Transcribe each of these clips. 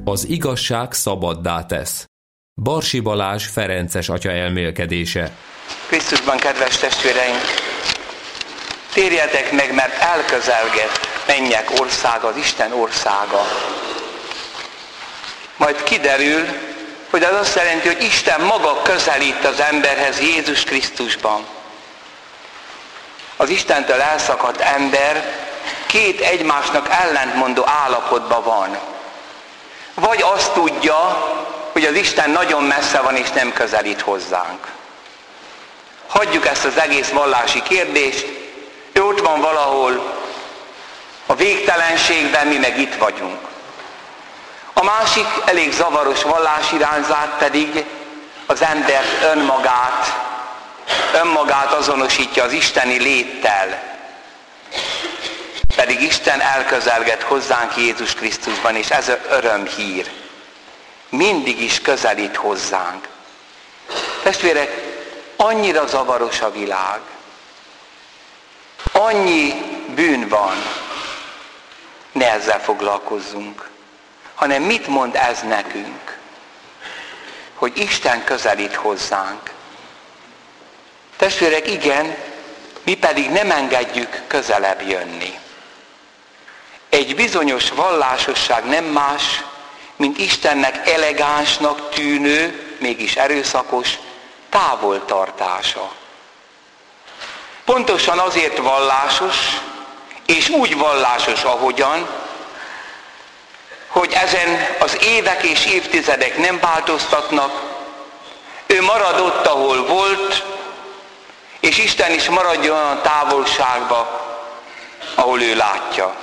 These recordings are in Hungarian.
Az igazság szabaddá tesz. Barsi Balázs ferences atya elmélkedése. Krisztusban, kedves testvéreim, térjetek meg, mert elközelget mennyek országa, az Isten országa. Majd kiderül, hogy az azt jelenti, hogy Isten maga közelít az emberhez Jézus Krisztusban. Az Istentől elszakadt ember két egymásnak ellentmondó állapotban van. Vagy azt tudja, hogy az Isten nagyon messze van és nem közelít hozzánk. Hagyjuk ezt az egész vallási kérdést, ő ott van valahol a végtelenségben, mi meg itt vagyunk. A másik elég zavaros vallásirányzat pedig az embert önmagát azonosítja az isteni léttel. Pedig Isten elközelget hozzánk Jézus Krisztusban, és ez örömhír. Mindig is közelít hozzánk. Testvérek, annyira zavaros a világ. Annyi bűn van. Ne ezzel foglalkozzunk, hanem mit mond ez nekünk? Hogy Isten közelít hozzánk. Testvérek, igen, mi pedig nem engedjük közelebb jönni. Egy bizonyos vallásosság nem más, mint Istennek elegánsnak tűnő, mégis erőszakos távoltartása. Pontosan azért vallásos, és úgy vallásos, ahogyan, hogy ezen az évek és évtizedek nem változtatnak, ő marad ott, ahol volt, és Isten is maradjon olyan távolságba, ahol ő látja.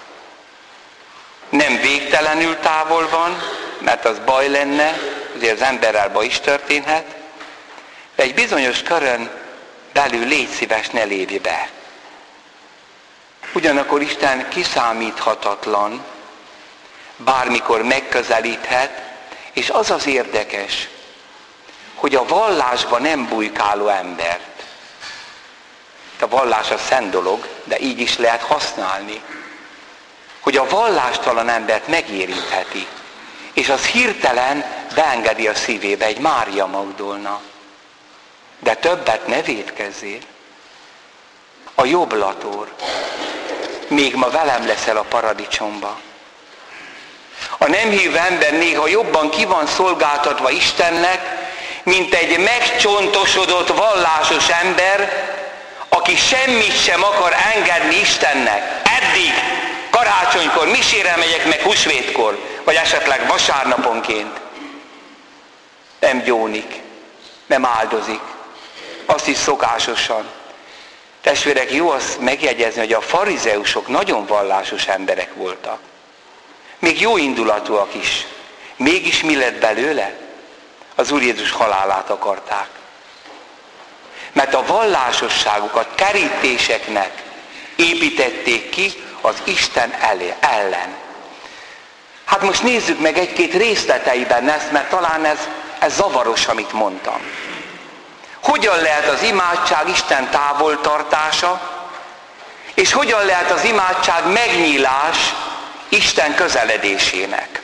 Nem végtelenül távol van, mert az baj lenne, azért az emberrel baj is történhet, de egy bizonyos körön belül légy szíves, ne lépj be. Ugyanakkor Isten kiszámíthatatlan, bármikor megközelíthet, és az az érdekes, hogy a vallásban nem bujkáló embert. A vallás a szent dolog, de így is lehet használni. Hogy a vallástalan embert megérintheti, és az hirtelen beengedi a szívébe egy Mária Magdolna. De többet ne vétkezzél. A jobblator. Még ma velem leszel a paradicsomba. A nem hívő ember néha jobban ki van szolgáltatva Istennek, mint egy megcsontosodott vallásos ember, aki semmit sem akar engedni Istennek. Eddig, karácsonykor, misére megyek meg húsvétkor, vagy esetleg vasárnaponként. Nem gyónik, nem áldozik. Azt is szokásosan. Testvérek, jó azt megjegyezni, hogy a farizeusok nagyon vallásos emberek voltak. Még jó indulatúak is. Mégis mi lett belőle? Az Úr Jézus halálát akarták. Mert a vallásosságukat kerítéseknek építették ki az Isten ellen. Hát most nézzük meg egy-két részleteiben ezt, mert talán ez zavaros, amit mondtam. Hogyan lehet az imádság Isten távoltartása, és hogyan lehet az imádság megnyílás Isten közeledésének?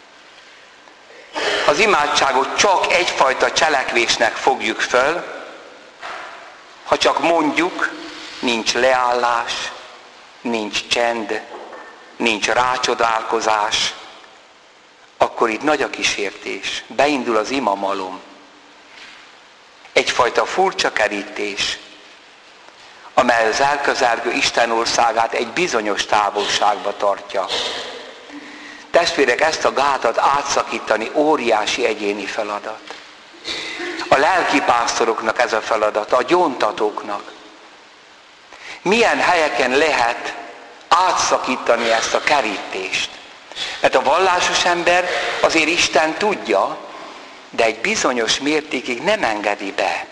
Az imádságot csak egyfajta cselekvésnek fogjuk föl, ha csak mondjuk, nincs leállás, nincs csend, nincs rácsodálkozás, akkor itt nagy a kísértés. Beindul az imamalom. Egyfajta furcsa kerítés, amely az elközelgő Isten országát egy bizonyos távolságba tartja. Testvérek, ezt a gátat átszakítani óriási egyéni feladat. A lelkipásztoroknak ez a feladata, a gyóntatóknak. Milyen helyeken lehet átszakítani ezt a kerítést? Mert a vallásos ember azért Isten tudja, de egy bizonyos mértékig nem engedi be.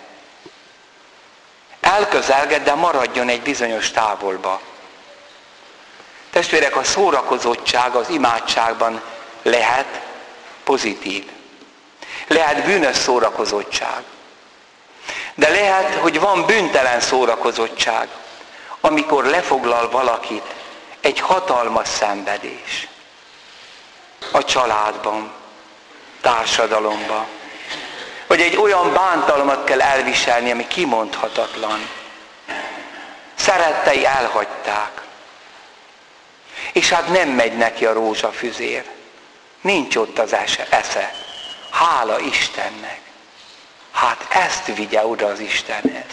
Elközelged, de maradjon egy bizonyos távolba. Testvérek, a szórakozottság az imádságban lehet pozitív. Lehet bűnös szórakozottság. De lehet, hogy van bűntelen szórakozottság, amikor lefoglal valakit egy hatalmas szenvedés. a családban, társadalomban. Vagy egy olyan bántalmat kell elviselni, ami kimondhatatlan. Szerettei elhagyták. És hát nem megy neki a rózsafüzér. Nincs ott az esze. Hála Istennek. Hát ezt vigye oda az Istenhez.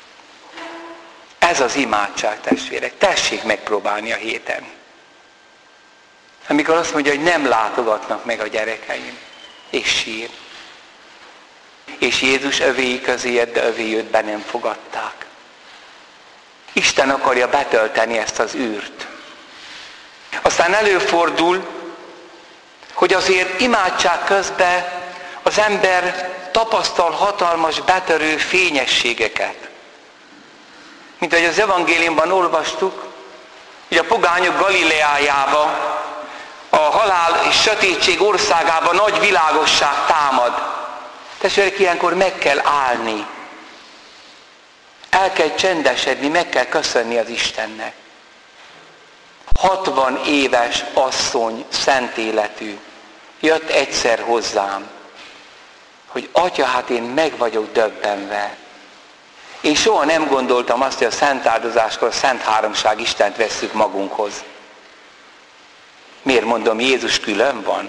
Ez az imádság, testvérek. Tessék megpróbálni a héten. Amikor azt mondja, hogy nem látogatnak meg a gyerekeim. És sír. És Jézus övéi közé jött, de övé őt be nem fogadták. Isten akarja betölteni ezt az űrt. Aztán előfordul, hogy azért imádság közben az ember tapasztal hatalmas, betörő fényességeket. Mint ahogy az evangéliumban olvastuk, hogy a pogányok Galileájába, a halál és sötétség országában nagy világosság támad. Testvérek, ilyenkor meg kell állni. El kell csendesedni, meg kell köszönni az Istennek. 60 éves asszony, szent életű, jött egyszer hozzám, hogy Atya, hát én meg vagyok döbbenve. Én soha nem gondoltam azt, hogy a szent áldozáskor a Szent Háromság Istent vesszük magunkhoz. Miért mondom, Jézus külön van?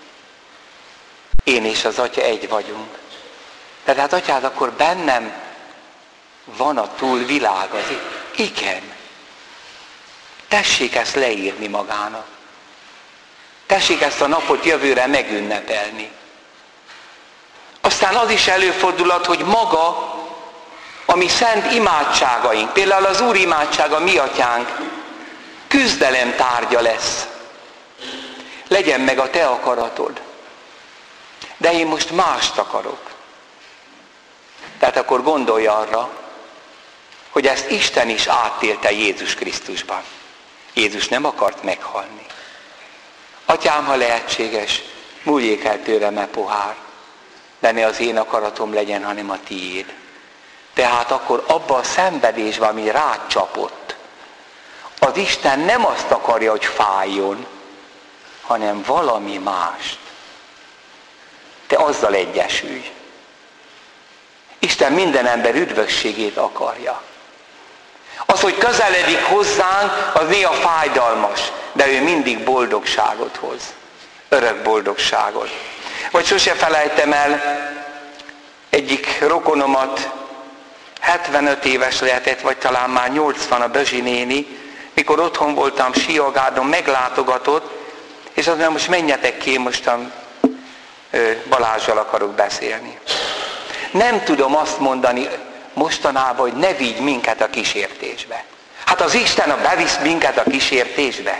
Én és az Atya egy vagyunk. Tehát hát Atyád, akkor bennem van a túlvilág az igen. Tessék ezt leírni magának. Tessék ezt a napot jövőre megünnepelni. Aztán az is előfordulhat, hogy maga, a mi szent imádságaink, például az Úr imádsága, mi Atyánk, küzdelem tárgya lesz. Legyen meg a te akaratod. De én most mást akarok. Tehát akkor gondolj arra, hogy ezt Isten is átélte Jézus Krisztusban. Jézus nem akart meghalni. Atyám, ha lehetséges, múljék el tőlem e pohár, de ne az én akaratom legyen, hanem a tiéd. Tehát akkor abban a szenvedésben, ami rád csapott, az Isten nem azt akarja, hogy fájjon, hanem valami mást. Te azzal egyesülj. Isten minden ember üdvösségét akarja. Az, hogy közeledik hozzánk, az néha fájdalmas, de ő mindig boldogságot hoz. Örök boldogságot. Vagy sose felejtem el egyik rokonomat, 75 éves lehetett, vagy talán már 80, a Bözsi néni, mikor otthon voltam Siagádon, meglátogatott, és azt mondja, most menjetek ki, mostan Balázsral akarok beszélni. Nem tudom azt mondani mostanában, hogy ne vigy minket a kísértésbe. Hát az Isten bevisz minket a kísértésbe.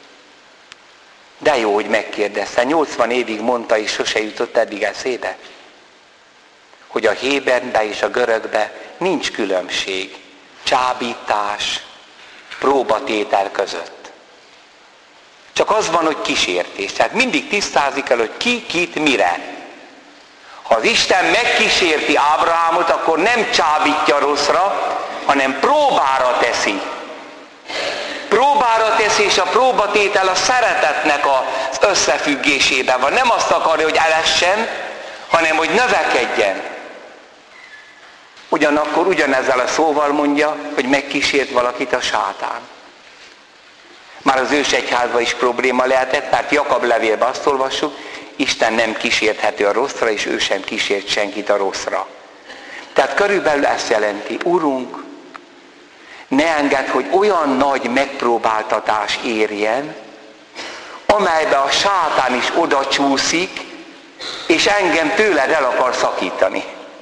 De jó, hogy megkérdezte. 80 évig mondta, és sose jutott eddig eszébe, hogy a héberbe és a görögbe nincs különbség. Csábítás, próbatétel között. Csak az van, hogy kísértés. Tehát mindig tisztázik el, hogy ki, kit, mire. Ha az Isten megkísérti Ábrahámot, akkor nem csábítja rosszra, hanem próbára teszi. Próbára teszi, és a próbatétel a szeretetnek az összefüggésében van. Nem azt akarja, hogy elessen, hanem hogy növekedjen. Ugyanakkor ugyanezzel a szóval mondja, hogy megkísért valakit a sátán. Már az ősegyházban is probléma lehetett, mert Jakab levélben azt olvassuk, Isten nem kísérthető a rosszra, és ő sem kísért senkit a rosszra. Tehát körülbelül ezt jelenti, Urunk, ne engedd, hogy olyan nagy megpróbáltatás érjen, amelybe a sátán is oda csúszik, és engem tőled el akar szakítani.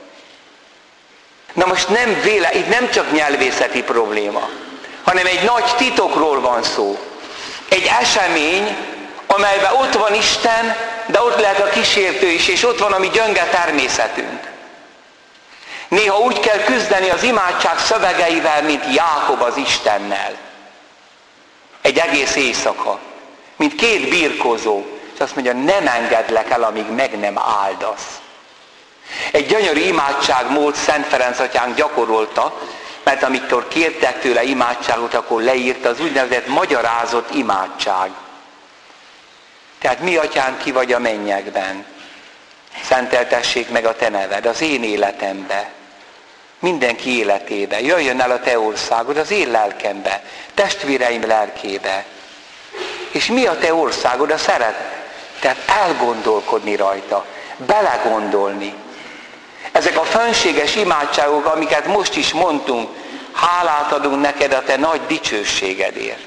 Na most itt nem csak nyelvészeti probléma, hanem egy nagy titokról van szó. Egy esemény, amelyben ott van Isten, de ott lehet a kísértő is, és ott van a mi gyönge természetünk. Néha úgy kell küzdeni az imádság szövegeivel, mint Jákob az Istennel. Egy egész éjszaka, mint két birkózó, és azt mondja, nem engedlek el, amíg meg nem áldasz. Egy gyönyörű imádságmód Szent Ferenc atyánk gyakorolta, mert amikor kértek tőle imádságot, akkor leírta az úgynevezett magyarázott imádság. Tehát mi atyánk, ki vagy a mennyekben, szenteltessék meg a te neved az én életembe, mindenki életébe, jöjjön el a te országod az én lelkembe, testvéreim lelkébe. És mi a te országod? A szeretet. Tehát elgondolkodni rajta, belegondolni. Ezek a fönséges imádságok, amiket most is mondtunk, hálát adunk neked a te nagy dicsőségedért.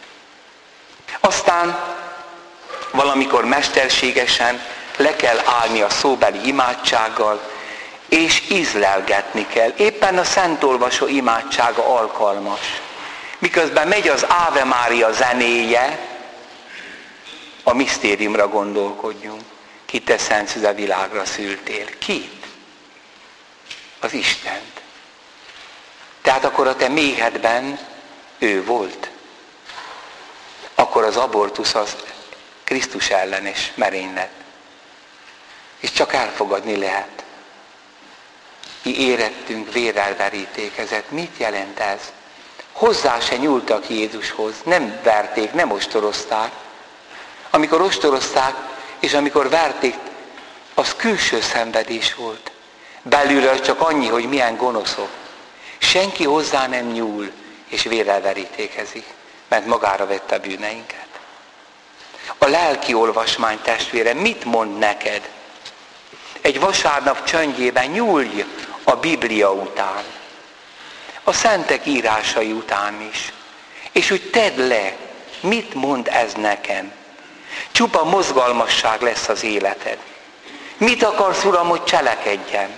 Aztán valamikor mesterségesen le kell állni a szóbeli imádsággal, és ízlelgetni kell. Éppen a szentolvasó imádsága alkalmas. Miközben megy az Ave Mária zenéje, a misztériumra gondolkodjunk. Ki te szent szüze világra szültél? Kit? Az Istent. Tehát akkor a te méhedben ő volt. Akkor az abortusz az Krisztus ellenes merénylet. És csak elfogadni lehet. Mi érettünk, vérrel verítékezett. Mit jelent ez? Hozzá se nyúltak Jézushoz. Nem verték, nem ostorozták. Amikor ostorozták, és amikor verték, az külső szenvedés volt. Belülről csak annyi, hogy milyen gonoszok. Senki hozzá nem nyúl, és vérrel verítékezik, mert magára vette a bűneinket. A lelki olvasmány, testvére, mit mond neked? Egy vasárnap csöndjében nyúlj a Biblia után, a szentek írásai után is, és úgy tedd le, mit mond ez nekem. Csupa mozgalmasság lesz az életed. Mit akarsz, Uram, hogy cselekedjem?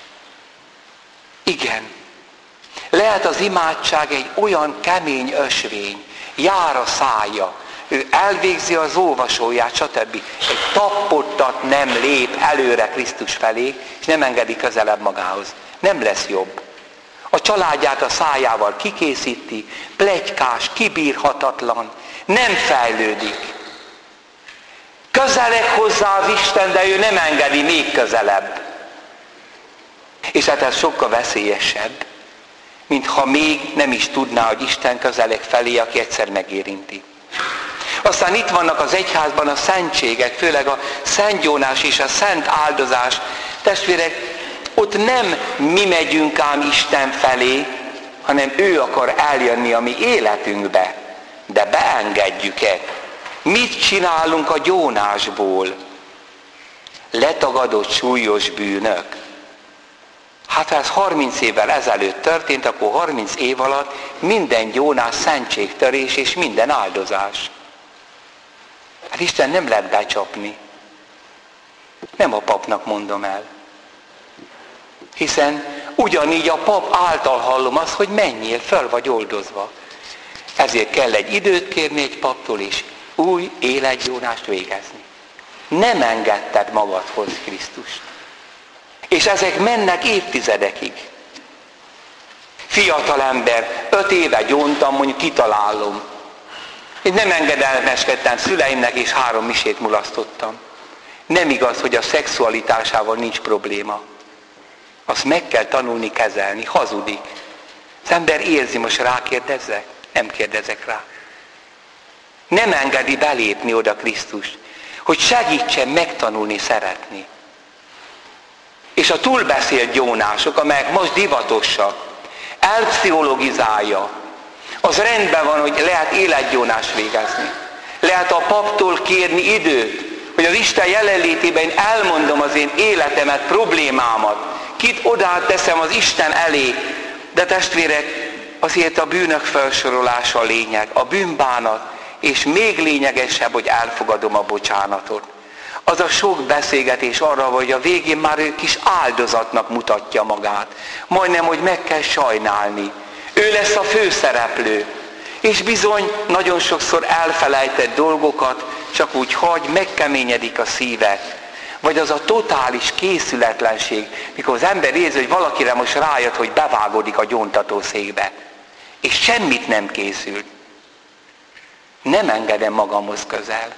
Igen. Lehet az imádság egy olyan kemény ösvény, jár a szája, ő elvégzi az olvasóját, stb. Egy tappottat nem lép előre Krisztus felé, és nem engedi közelebb magához. Nem lesz jobb. A családját a szájával kikészíti, pletykás, kibírhatatlan, nem fejlődik. Közeleg hozzá az Isten, de ő nem engedi még közelebb. És hát ez sokkal veszélyesebb, mint ha még nem is tudná, hogy Isten közeleg felé, aki egyszer megérinti. Aztán itt vannak az egyházban a szentségek, főleg a Szent Jónás és a Szent Áldozás. Testvérek, ott nem mi megyünk ám Isten felé, hanem ő akar eljönni a mi életünkbe. De beengedjük-e? Mit csinálunk a gyónásból? Letagadott súlyos bűnök. Hát ha ez 30 évvel ezelőtt történt, akkor 30 év alatt minden gyónás szentségtörés és minden áldozás. Hát Isten nem lehet becsapni. Nem a papnak mondom el. Hiszen ugyanígy a pap által hallom azt, hogy menjél, föl vagy oldozva. Ezért kell egy időt kérni egy paptól is, új életgyónást végezni. Nem engedted magadhoz Krisztust. És ezek mennek évtizedekig. Fiatal ember, 5 éve gyóntam, mondjuk kitalálom. Én nem engedelmeskedtem szüleimnek, és 3 misét mulasztottam. Nem igaz, hogy a szexualitásával nincs probléma. Azt meg kell tanulni kezelni, hazudik. Az ember érzi, most rákérdezzek? Nem kérdezek rá. Nem engedi belépni oda Krisztust, hogy segítsen megtanulni szeretni. És a túlbeszélt gyónások, amelyek most divatosak, elpszichologizálja, az rendben van, hogy lehet életgyónást végezni. Lehet a paptól kérni időt, hogy az Isten jelenlétében én elmondom az én életemet, problémámat, kit odát teszem az Isten elé. De testvérek, azért a bűnök felsorolása a lényeg, a bűnbánat, és még lényegesebb, hogy elfogadom a bocsánatot. Az a sok beszélgetés arra, hogy a végén már ő kis áldozatnak mutatja magát. Majdnem, hogy meg kell sajnálni. Ő lesz a főszereplő. És bizony nagyon sokszor elfelejtett dolgokat csak úgy hagy, megkeményedik a szíve. Vagy az a totális készületlenség, mikor az ember érzi, hogy valakire most rájött, hogy bevágódik a gyóntatószékbe. És semmit nem készült. Nem engedem magamhoz közel.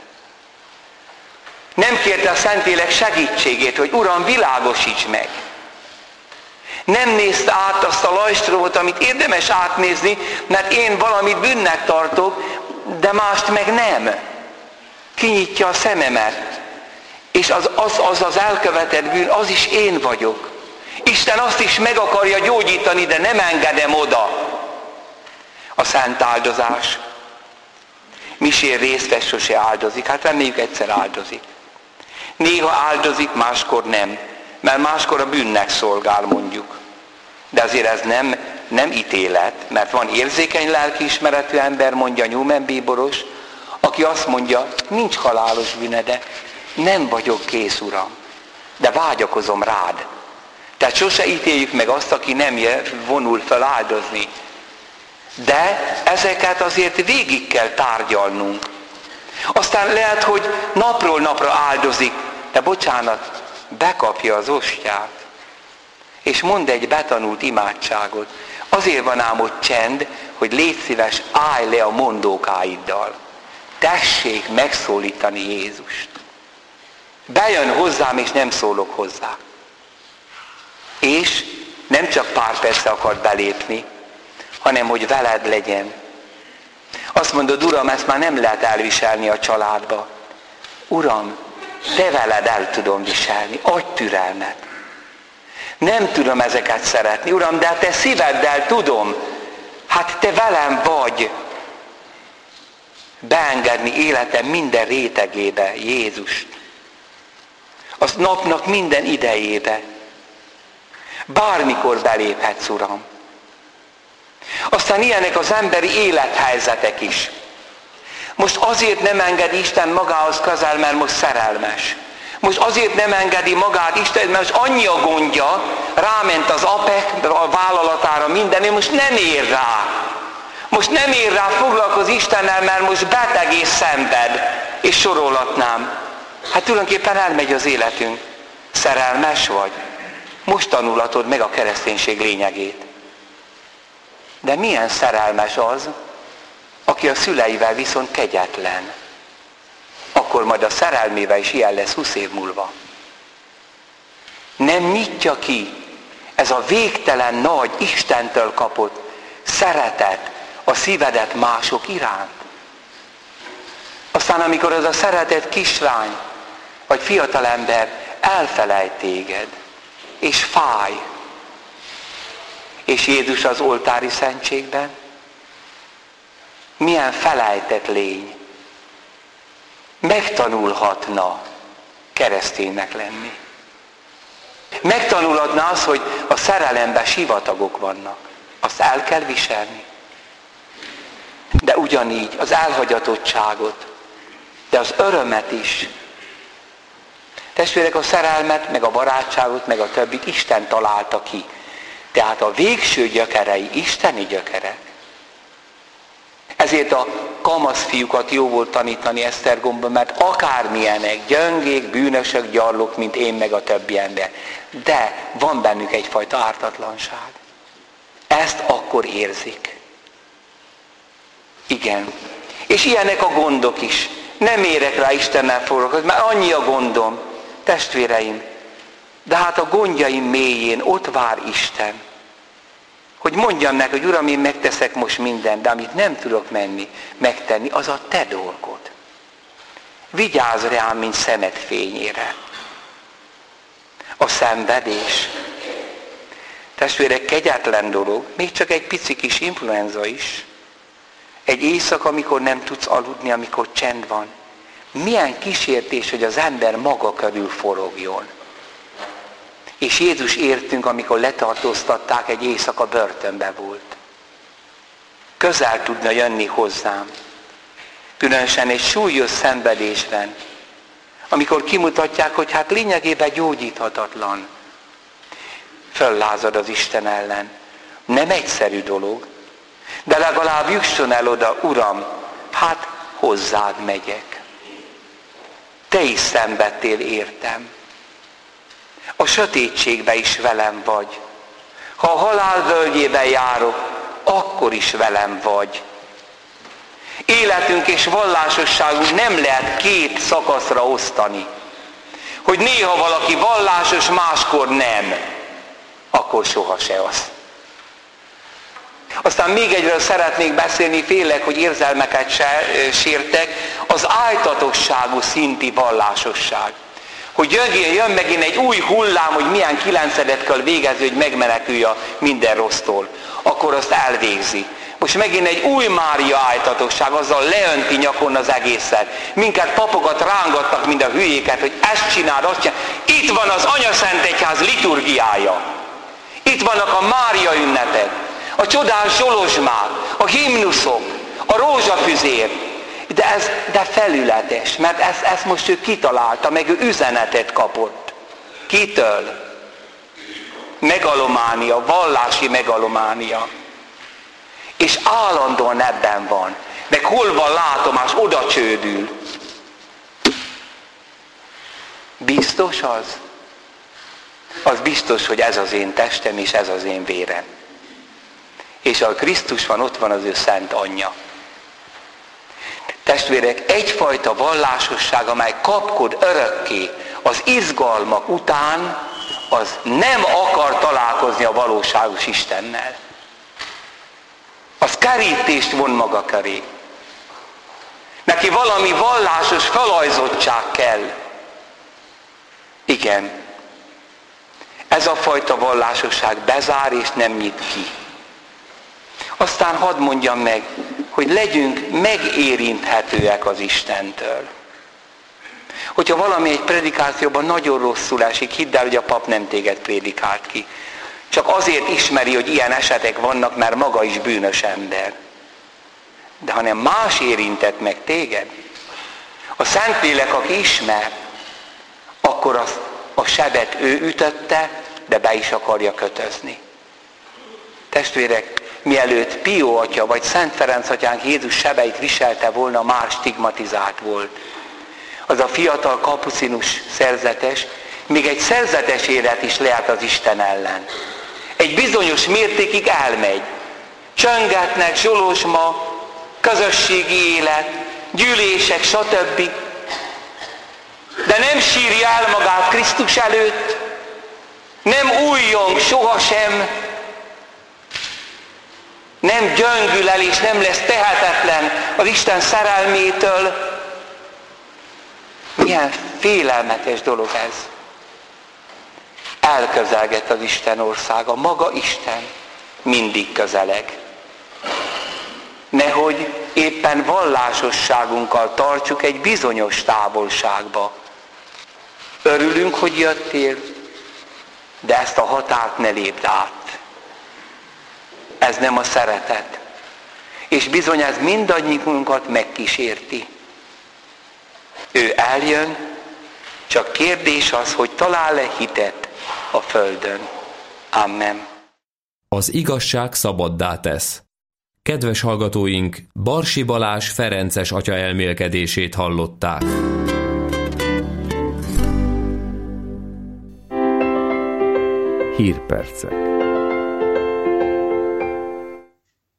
Nem kérte a Szentlélek segítségét, hogy Uram, világosíts meg. Nem nézte át azt a lajstrovot, amit érdemes átnézni, mert én valamit bűnnek tartok, de mást meg nem. kinyitja a szememet, és az elkövetett bűn, az is én vagyok. Isten azt is meg akarja gyógyítani, de nem engedem oda. A szent áldozás. Misér részt vesz, sose áldozik. Hát reméljük egyszer áldozik. Néha áldozik, máskor nem. Mert máskor a bűnnek szolgál, mondjuk. De azért ez nem ítélet, mert van érzékeny lelkiismeretű ember, mondja Newman bíboros, aki azt mondja, nincs halálos bűnede, nem vagyok kész, Uram, de vágyakozom rád. Tehát sose ítéljük meg azt, aki nem vonul fel áldozni. De ezeket azért végig kell tárgyalnunk. Aztán lehet, hogy napról napra áldozik, de bocsánat, bekapja az ostját, és mond egy betanult imádságot. Azért van ám ott csend, hogy légy szíves, állj le a mondókáiddal. Tessék megszólítani Jézust. Bejön hozzám, és nem szólok hozzá. És nem csak pár percre akar belépni, hanem hogy veled legyen. Azt mondod, Uram, ezt már nem lehet elviselni a családba. Uram, te veled el tudom viselni, adj türelmet. Nem tudom ezeket szeretni, Uram, de te szíveddel tudom. Hát te velem vagy. Beengedni életem minden rétegébe Jézust. Az napnak minden idejébe. Bármikor beléphetsz, Uram. Aztán ilyenek az emberi élethelyzetek is. Most azért nem engedi Isten magához közel, mert most szerelmes. Most azért nem engedi magát Isten, mert most annyi a gondja, ráment az APEC a vállalatára minden, és most nem ér rá. Most nem ér rá foglalkozni Istennel, mert most beteg és szenved, és sorolhatnám. Hát tulajdonképpen elmegy az életünk. Szerelmes vagy? Most tanulhatod meg a kereszténység lényegét. De milyen szerelmes az, aki a szüleivel viszont kegyetlen? Akkor majd a szerelmével is ilyen lesz 20 év múlva. Nem nyitja ki ez a végtelen nagy Istentől kapott szeretet a szívedet mások iránt. Aztán amikor az a szeretett kislány vagy fiatalember elfelejt téged, és fáj, és Jézus az oltári szentségben milyen felejtett lény, megtanulhatna kereszténynek lenni. Megtanulhatna az, hogy a szerelemben sivatagok vannak. Azt el kell viselni. De ugyanígy az elhagyatottságot, de az örömet is. Testvérek, a szerelmet, meg a barátságot, meg a többit Isten találta ki. Tehát a végső gyökerei isteni gyökerek. Ezért a kamasz fiúkat jó volt tanítani Esztergomban, mert akármilyenek, gyöngék, bűnösök, gyarlók, mint én meg a többi ember. De van bennük egyfajta ártatlanság. Ezt akkor érzik. Igen. És ilyenek a gondok is. Nem érek rá Istennel foglalkozni, mert annyi a gondom. Testvéreim, de hát a gondjaim mélyén ott vár Isten. Hogy mondjam neki, hogy Uram, én megteszek most mindent, de amit nem tudok megtenni, az a te dolgod. Vigyázz rám, mint szemed fényére. A szenvedés. Testvérek, kegyetlen dolog, még csak egy pici kis influenza is. Egy éjszaka, amikor nem tudsz aludni, amikor csend van. Milyen kísértés, hogy az ember maga körül forogjon. És Jézus értünk, amikor letartóztatták, egy éjszaka börtönbe volt. Közel tudna jönni hozzám. Különösen egy súlyos szenvedésben, amikor kimutatják, hogy hát lényegében gyógyíthatatlan. Föllázad az Isten ellen. Nem egyszerű dolog, de legalább jusson el oda, Uram, hát hozzád megyek. Te is szenvedtél értem. A sötétségben is velem vagy. Ha a halál völgyében járok, akkor is velem vagy. Életünk és vallásosságunk nem lehet két szakaszra osztani. Hogy néha valaki vallásos, máskor nem. Akkor soha se az. Aztán még egyről szeretnék beszélni, félek, hogy érzelmeket sértek, az áltatosságú szinti vallásosság. Hogy jön megint egy új hullám, hogy milyen kilencedet kell végezni, hogy megmenekülj a minden rossztól. Akkor azt elvégzi. Most megint egy új Mária áltatosság, azzal leönti nyakon az egészet. Minket papokat rángattak, mind a hülyéket, hogy ezt csináld, azt csináld. Itt van az Anyaszentegyház liturgiája. Itt vannak a Mária ünnepek, a csodás zsolozsmák, a himnuszok, a rózsafüzér. De felületes, mert ezt most ő kitalálta, meg ő üzenetet kapott. Kitől? Megalománia, vallási megalománia. És állandóan ebben van. Meg hol van látomás, oda csődül. Biztos az? Az biztos, hogy ez az én testem és ez az én vérem. És ahol Krisztus van, ott van az ő szent anyja. Testvérek, egyfajta vallásosság, amely kapkod örökké az izgalmak után, az nem akar találkozni a valóságos Istennel. Az kerítést von maga köré. Neki valami vallásos felajzottság kell. Igen. Ez a fajta vallásosság bezár és nem nyit ki. Aztán hadd mondjam meg, hogy legyünk megérinthetőek az Istentől. Hogyha valami egy predikációban nagyon rosszul esik, hidd el, hogy a pap nem téged prédikált ki. Csak azért ismeri, hogy ilyen esetek vannak, mert maga is bűnös ember. De hanem más érintett meg téged, a Szentlélek, aki ismer, akkor a sebet ő ütötte, de be is akarja kötözni. Testvérek, mielőtt Pió atya vagy Szent Ferenc atyánk Jézus sebeit viselte volna, már stigmatizált volt. Az a fiatal kapucinus szerzetes, még egy szerzetes élet is lehet az Isten ellen. Egy bizonyos mértékig elmegy. Csöngetnek, zsolozsma, közösségi élet, gyűlések, stb. De nem sírja el magát Krisztus előtt, nem újjong sohasem, nem gyöngül el és nem lesz tehetetlen az Isten szerelmétől. Milyen félelmetes dolog ez. Elközelgett az Isten országa, maga Isten mindig közeleg. Nehogy éppen vallásosságunkkal tartsuk egy bizonyos távolságba. Örülünk, hogy jöttél, de ezt a határt ne lépd át. Ez nem a szeretet. És bizony ez mindannyiunkat megkísérti. Ő eljön, csak kérdés az, hogy talál-e hitet a földön. Amen. Az igazság szabaddá tesz. Kedves hallgatóink, Barsi Balázs ferences atya elmélkedését hallották. Hírpercek.